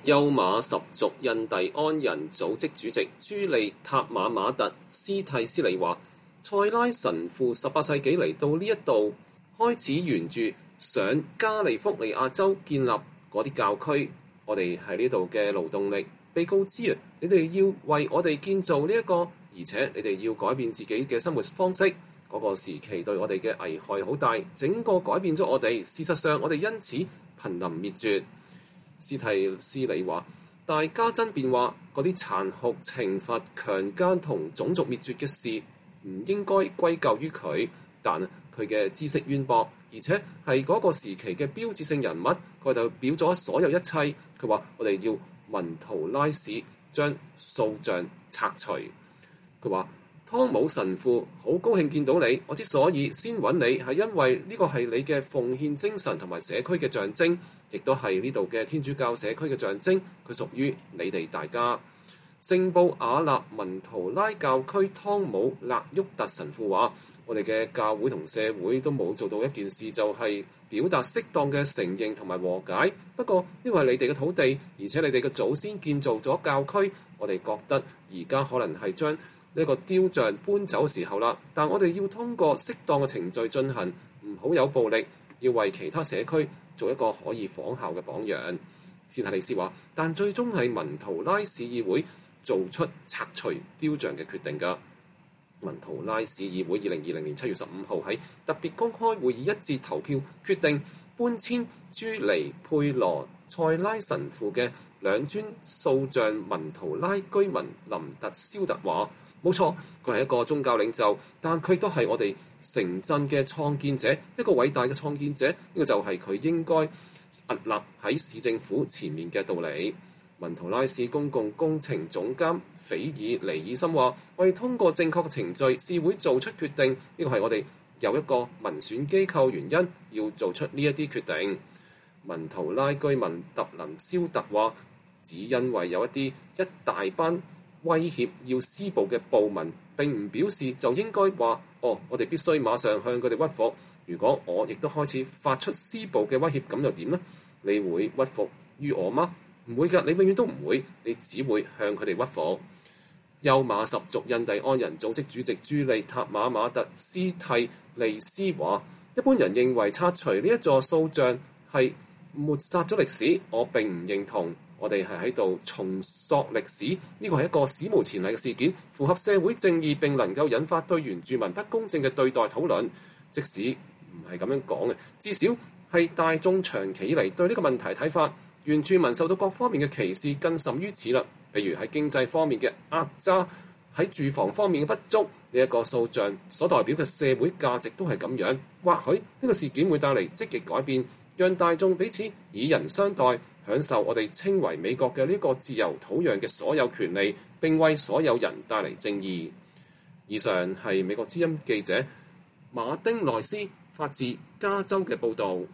休馬什族印第安人組織主席朱利塔馬馬特斯蒂斯利話：塞拉神父18世紀嚟到呢一度，開始沿住上加利福尼亞州建立嗰啲教區。我哋喺呢度嘅勞動力被告知啊，你哋要為我哋建造呢一個，而且你哋要改變自己嘅生活方式。嗰個時期對我哋嘅危害好大，整個改變咗我哋。事實上，我哋因此瀕臨滅絕。斯蒂斯利話：大家爭辯話嗰啲殘酷懲罰、強姦同種族滅絕嘅事唔應該歸咎於佢，但佢嘅知識淵博，而且係嗰個時期嘅標誌性人物，佢就表咗所有一切。佢話：我哋要文圖拉史將塑像拆除。佢話：湯姆神父好高興見到你，我之所以先揾你，係因為呢個係你嘅奉獻精神同埋社區嘅象徵，亦都係呢度嘅天主教社區嘅象徵。佢屬於你哋大家。聖布瓦納文圖拉教區湯姆勒沃特神父話：我哋嘅教會同社會都冇做到一件事，就係表達適當嘅承認同埋和解。不過呢個係你哋嘅土地，而且你哋嘅祖先建造咗教區，我哋覺得而家可能係將呢個雕像搬走嘅時候啦，但我哋要通過適當嘅程序進行，唔好有暴力，要為其他社區做一個可以仿效嘅榜樣。斯蒂利斯話：但最終係文圖拉市議會做出拆除雕像嘅決定㗎。文圖拉市議會2020年7月15號喺特別公開會議一致投票決定搬遷朱尼佩羅塞拉神父嘅兩尊塑像。文圖拉居民林特肖特話：冇錯，佢係一個宗教領袖，但佢都係我哋城鎮嘅創建者，一個偉大嘅創建者。呢個就係佢應該屹立喺市政府前面嘅道理。文圖拉市公共工程總監斐爾尼爾森話：我哋通過正確嘅程序，市會做出決定。呢個係我哋有一個民選機構原因要做出呢一啲決定。文圖拉居民特林肖特話：只因為有一大班威脅要施暴嘅暴民，並唔表示就應該話：我哋必須馬上向佢哋屈服。如果我亦都開始發出施暴嘅威脅，咁又點呢？你會屈服於我嗎？唔會㗎，你永遠都唔會，你只會向佢哋屈服。休馬什族印第安人組織主席朱利塔馬馬特斯蒂利斯話：一般人認為拆除呢一座塑像係抹殺咗歷史，我並唔認同。我哋係喺度重塑歷史，呢個係一個史無前例嘅事件，符合社會正義並能夠引發對原住民不公正嘅對待討論。即使唔係咁樣講嘅，至少係大眾長期以嚟對呢個問題睇法。原住民受到各方面嘅歧視，更甚於此啦。譬如喺經濟方面嘅壓榨，喺住房方面嘅不足，呢一個塑像所代表嘅社會價值都係咁樣。或許呢個事件會帶嚟積極改變，讓大眾彼此以人相待，享受我哋稱為美國嘅呢個自由土壤嘅所有權利，並為所有人帶嚟正義。以上係美國之音記者馬丁內斯發自加州嘅報導。